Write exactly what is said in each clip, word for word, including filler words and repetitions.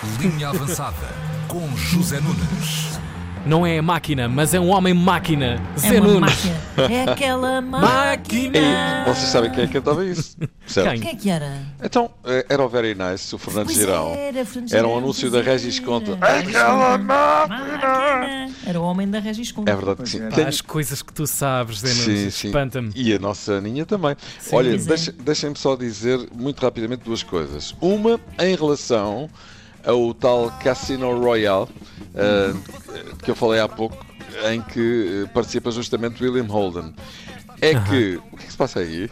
Linha Avançada com José Nunes. Não é máquina, mas é um homem-máquina. Zé É uma Nunes. máquina. É aquela máquina. E vocês sabem quem é que cantava isso? Certo? Quem? Quem é que era? Então, eh, era o Very Nice, o Fernando Pois Girão. era, Fernando Era um Girão, anúncio pois da Regis era. Conta. Regis Aquela Conta. máquina! Era o homem da Regis Conta. É verdade que sim. Pá, Tenho- as coisas que tu sabes, Zé Sim, Nunes, sim. espanta-me. E a nossa Aninha também. Sim. Olha, Pois é. deixa- deixem-me só dizer muito rapidamente duas coisas. Uma, em relação ao tal Cassino Royale, ah, que eu falei há pouco, em que eh, participa justamente William Holden. É que... O que é que se passa aí?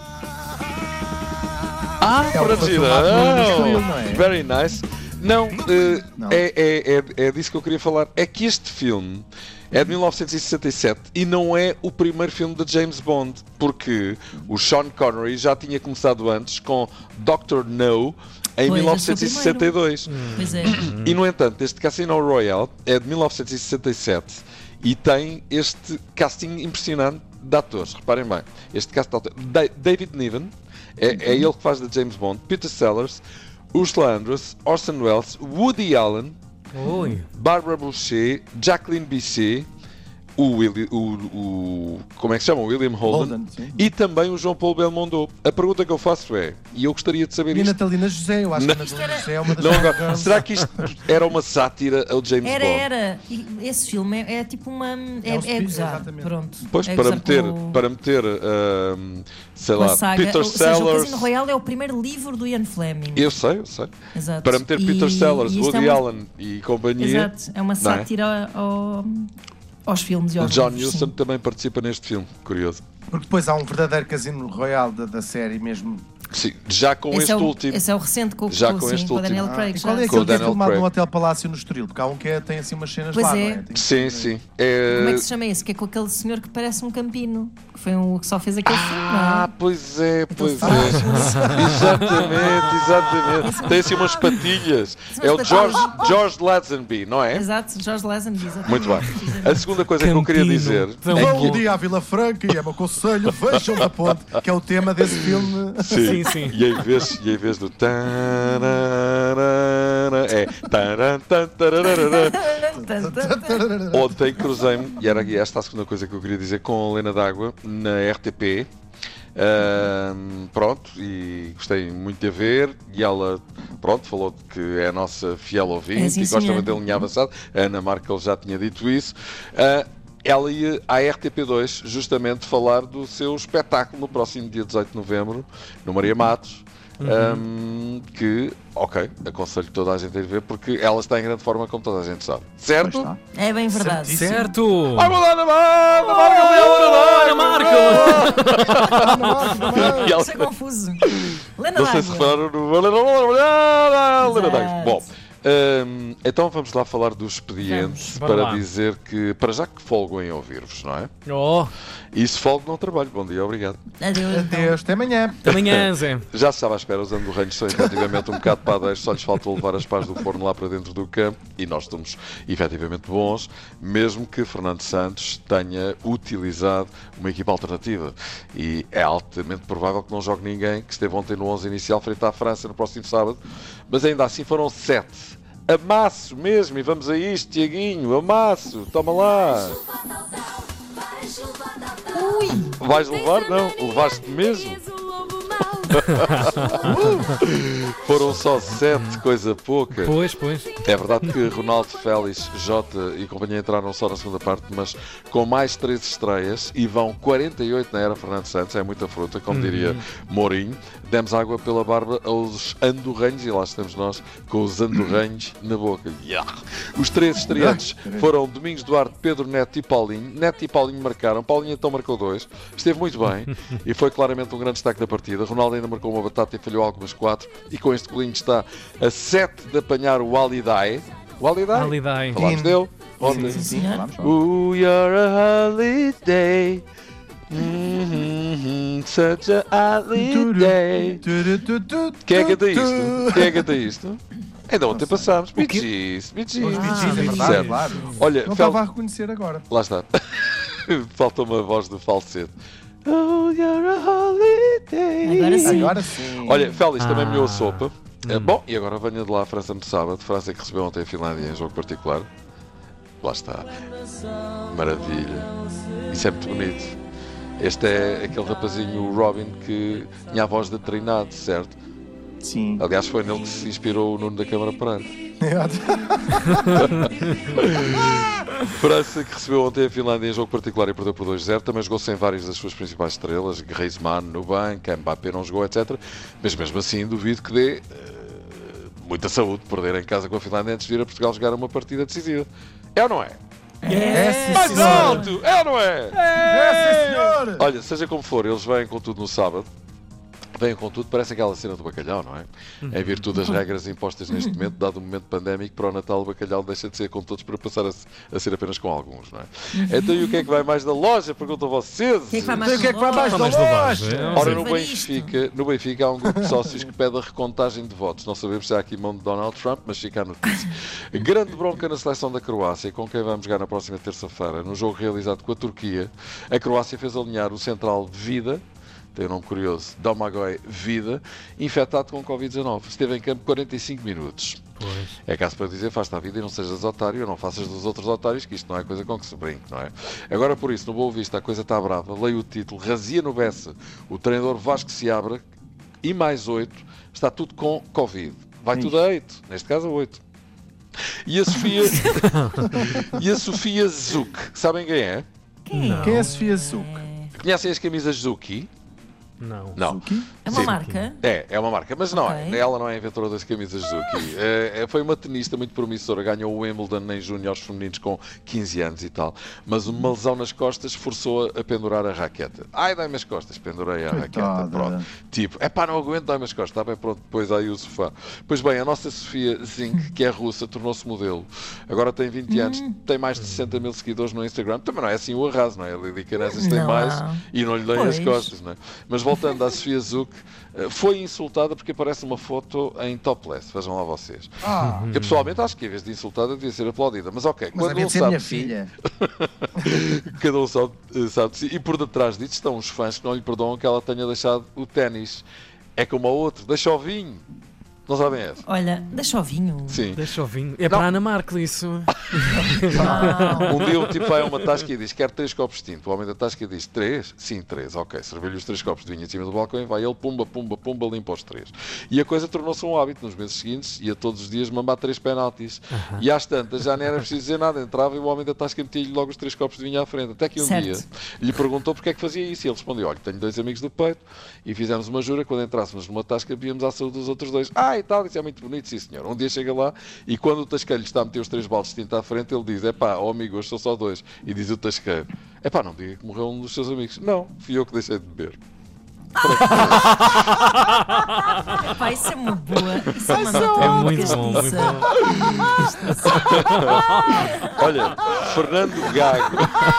Ah, É o para formato girar. do Estoril, não é? Very nice. Não, eh, Não. É, é, é, é disso que eu queria falar. É que este filme é de mil novecentos e sessenta e sete e não é o primeiro filme de James Bond, porque o Sean Connery já tinha começado antes com doutor No em Pois, mil novecentos e sessenta e dois. Pois é. E, no entanto, este Cassino Royale é de mil novecentos e sessenta e sete e tem este casting impressionante de atores. Reparem bem, este cast de atores. Da- David Niven, é, é ele que faz de James Bond, Peter Sellers, Ursula Andress, Orson Welles, Woody Allen, Oi. Barbara Boucher, Jacqueline Bisset, o, Willi- o, o- como é que se chama? O William Holden, Holden, sim. e também o João Paulo Belmondo. A pergunta que eu faço é, e eu gostaria de saber E a isto, Natalina José, eu acho que a Natalina José é uma das não, agora, grandes- será que isto era uma sátira ao James Era, Bond? era. E esse filme é, é tipo uma. É, É um é, speed, gozar. exatamente. Pronto. Pois, é para gozar meter, com o- para meter ahm, sei com a lá, saga. Peter Ou seja, o Sellers. Casino Royale é o primeiro livro do Ian Fleming. Eu sei, eu sei. Exato. Para meter E- Peter Sellers, e isto Woody é uma- Allen e companhia. Exato. É uma não é? sátira ao- aos filmes e O aos John livros, Newsom sim. também participa neste filme, curioso. Porque depois há um verdadeiro casino royal da, da série mesmo. Sim, já com Esse este é, o, último. esse é o recente com, Já com, com sim, este com o Daniel último. Craig. E qual é já. Com o aquele que é Daniel filmado Craig. no Hotel Palácio no Estoril? Porque há um que é- tem assim umas cenas Pois lá, é. não é? Tem- Sim, sim. É... Como é que se chama esse? Que é com aquele senhor que parece um campino. Que foi um que só fez aquele filme, não Ah, é? pois é, pois faz. é. Exatamente, exatamente. Tem assim umas patilhas. É o George, George Lazenby, não é? Exato, George Lazenby. exatamente. Muito bem. A segunda coisa que eu queria Campino. dizer Tão é Vão que um dia à Vila Franca e é meu conselho, vejam da ponte, que é o tema desse filme. Sim, sim. E em vez, e em vez do tararara, é taran, tan, tararara. Ontem cruzei-me, e era esta a segunda coisa que eu queria dizer, com a Helena D'Água na R T P. Ahm, pronto, e gostei muito de a ver. E ela, pronto, falou que é a nossa fiel ouvinte É, sim, e gosta senhor. muito da linha avançada. A Ana Markel já tinha dito isso. Ah, ela ia à R T P dois justamente falar do seu espetáculo no próximo dia dezoito de novembro, no Maria Matos. Um, que, ok, aconselho toda a gente a ir ver porque ela está em grande forma, como toda a gente sabe. Pois Certo? está. É bem verdade. Certíssimo. Certo. Ai, vou lá na Marca, Ana Marco! E ela- Isso é confuso. Lena Não sei se D'Água. repararam no. Helena D'Água. Exato. Bom, hum, então vamos lá falar do expediente Vamos, bora para lá. dizer que, para já que folgo em ouvir-vos, não é? Oh, E se folgo não trabalho. Bom dia, obrigado. Adeus. então. Adeus, até amanhã. amanhã, Zé. Já se estava à espera, os andorranhos são efetivamente um bocado padeiros, só lhes faltou levar as pás do forno lá para dentro do campo e nós estamos efetivamente bons, mesmo que Fernando Santos tenha utilizado uma equipa alternativa. E é altamente provável que não jogue ninguém que esteve ontem no onze inicial frente à França no próximo sábado, mas ainda assim foram sete. Amasso mesmo, e vamos a isto, Tiaguinho, amasso, toma lá. Ui! Vais levar? Não, levaste mesmo. Foram só sete, coisa pouca. Pois, pois. É verdade que Ronaldo, Félix, Jota e companhia entraram só na segunda parte, mas com mais três estreias e vão quarenta e oito na era Fernando Santos, é muita fruta, como diria Mourinho. Demos água pela barba aos andorranhos e lá estamos nós com os andorranhos na boca. Yeah. Os três estreantes foram Domingos Duarte, Pedro Neto e Paulinho. Neto e Paulinho marcaram, Paulinho então marcou dois, esteve muito bem e foi claramente um grande destaque da partida. Ronaldo ainda marcou uma batata e falhou algumas quatro e com este golinho está a sete de apanhar o Alidae. O Alidae? Alidae. Falámos dele ontem. Sim, sim, senhor. falamos. Ooh, you're a holiday. Mm-hmm, such a holiday. Quem é que canta isto? Quem é que canta isto? Ainda ontem passámos. Bee Gees, Bee Gees. Os Bee Gees, é verdade, Certo. claro. Olha, Não Fel- estava a reconhecer agora. Lá está. Faltou uma voz do falsete. Oh, you're a holiday. Agora sim. Agora sim. Olha, Félix também Ah. molhou a sopa. Uh, bom, e agora venha de lá a França no sábado. França que recebeu ontem a Finlândia em jogo particular. Lá está. Maravilha. Isso é muito bonito. Este é aquele rapazinho, o Robin, que tinha a voz de treinado, certo? Sim. Aliás, foi nele que se inspirou o Nuno da Câmara Pereira. França que recebeu ontem a Finlândia em jogo particular e perdeu por dois a zero. Também jogou sem várias das suas principais estrelas. Griezmann no banco, Mbappé não jogou, etcétera. Mas mesmo assim duvido que dê uh, muita saúde perder em casa com a Finlândia antes de vir a Portugal jogar uma partida decisiva. É ou não é? É, sim, Mais senhor. alto! É ou não é? É, sim, senhor. Olha, seja como for, eles vêm com tudo no sábado. Vêm com tudo, parece aquela cena do bacalhau, não é? Em virtude das regras impostas neste momento, dado o momento pandémico, para o Natal o bacalhau deixa de ser com todos para passar a, a ser apenas com alguns, não é? Então e o que é que vai mais da loja? Perguntam vocês. O que é que vai mais Então, o que é que vai mais da da mais da loja? loja? Ora, Sim. no Benfica, no Benfica há um grupo de sócios que pede a recontagem de votos. Não sabemos se há aqui mão de Donald Trump, mas fica a notícia. Grande bronca na seleção da Croácia, com quem vamos jogar na próxima terça-feira, no jogo realizado com a Turquia. A Croácia fez alinhar o central Vida, tem um nome curioso, Domagoj Vida, infectado com covid dezanove. Esteve em campo quarenta e cinco minutos. Pois. É caso para dizer, faz-te a vida e não sejas otário, não faças dos outros otários, que isto não é coisa com que se brinque, não é? Agora, por isso, no Boa Vista, a coisa está brava. Leio o título, razia no Bessa. O treinador Vasco Seabra e mais oito, está tudo com Covid. Vai tudo a oito, neste caso a oito. E a Sofia... e a Sofia Zuc, sabem quem é? Não. Quem é a Sofia Zuc? Conhecem as camisas Zucchi? Não. Não. É uma Sim. marca? É, é uma marca, mas não Ok. é. Ela não é a inventora das camisas Zucchi. É, foi uma tenista muito promissora, ganhou o Wimbledon em júniores femininos com quinze anos e tal. Mas uma lesão nas costas forçou-a a pendurar a raqueta. Ai, dai-me as costas, pendurei a raqueta. Coitada. Pronto. Tipo, é pá, não aguento, dai-me as costas. Está bem, pronto, depois aí o sofá. Pois bem, a nossa Sofia Zink, que é russa, tornou-se modelo. Agora tem vinte anos, tem mais de sessenta mil seguidores no Instagram. Também não é assim o arraso, não é? A Lili Canessas tem Não. mais e não lhe dei as Pois. costas, não é? Mas voltando à Sofia Zuc, foi insultada porque aparece uma foto em topless. Vejam lá vocês. Ah, Eu pessoalmente acho que em vez de insultada devia ser aplaudida. Mas ok, mas quando havia um de ser sabe minha de si, filha. cada um sabe, sabe de si. E por detrás disto estão os fãs que não lhe perdoam que ela tenha deixado o ténis. É como o outro, deixa o vinho. Não sabem essa? Olha, deixa o vinho. Sim. Deixa o vinho. É para a Ana Markel isso. Não. Um dia o tipo vai a uma tasca e diz: quer três copos de tinto. O homem da tasca diz: três? Sim, três. Ok, serviu-lhe os três copos de vinho em cima do balcão e vai ele, pumba, pumba, pumba, limpa os três. E a coisa tornou-se um hábito. Nos meses seguintes, ia todos os dias mamar três penaltis. Uhum. E às tantas já nem era preciso dizer nada. Entrava e o homem da tasca metia-lhe logo os três copos de vinho à frente. Até que um Certo. dia lhe perguntou porque é que fazia isso. E ele respondeu: olha, tenho dois amigos do peito e fizemos uma jura. Quando entrássemos numa tasca, víamos à saúde dos outros dois. Ah, e tal, isso é muito bonito. Sim, senhor. Um dia chega lá e quando o tasqueiro lhe está a meter os três baldes de tinta à frente, ele diz: é pá, ó amigo, hoje são só dois. E diz o tasqueiro: é pá, não diga que morreu um dos seus amigos. Não, fui eu que deixei de beber. Pá, isso é uma boa. Isso é uma nota É de muito bom, muito castiça. bom. Olha, Fernando Gago.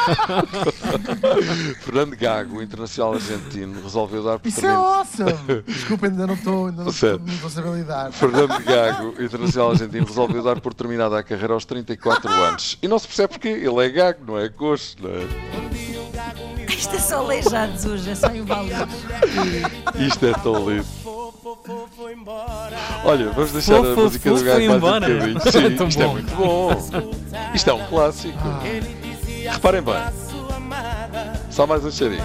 Fernando Gago, o internacional argentino, resolveu dar por Isso é terminado. awesome! Desculpa, ainda não estou ainda não Sério. estou- não estou a saber lidar. Fernando Gago, o internacional argentino, resolveu dar por terminada a carreira aos trinta e quatro anos. E não se percebe porquê. Ele é gago, não é coxo, não é? Isto é só aleijados hoje, é só inválidos. Isto é tão lindo. Olha, vamos deixar Fofo, a música do fofo, Gago foi mais um embora. bocadinho. Sim, Tão isto é bom. muito bom. Isto é um clássico. Reparem bem. Só mais um cheirinho.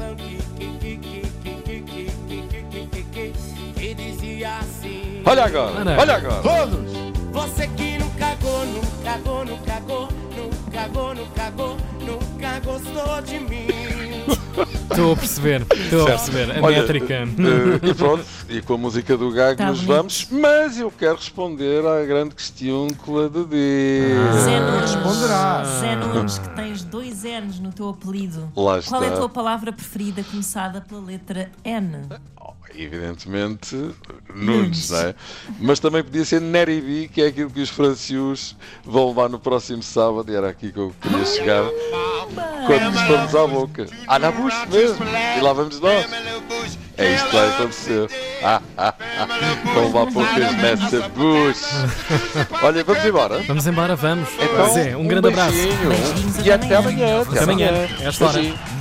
Olha agora, Olha. olha agora. Todos! Você que não cagou, não cagou, não cagou, não cagou, não cagou, nunca gostou de mim. Estou a perceber. Estou a perceber. A Olha, métrica. eh, e pronto, e com a música do Gago Tá nos bonito. vamos, mas eu quero responder à grande questiúncula de Deus. Zé Nunes. responderá. Zé Nunes, que tens dois N's no teu apelido. Lá Qual é a está. tua palavra preferida começada pela letra N? Oh, evidentemente, Nunes, não é? Mas também podia ser Neribi, que é aquilo que os francios vão levar no próximo sábado, e era aqui que eu queria chegar quando nos formos à boca. Ah, na bucha mesmo! E lá vamos nós. É isto que vai acontecer. Ah, ah, ah. Vão levar poucas nessa bucha. Olha, vamos embora. Vamos embora, vamos. Então, Zé, um grande abraço. beijinho. Beijinhos, E até até amanhã. Até amanhã. É esta hora. Beijinho.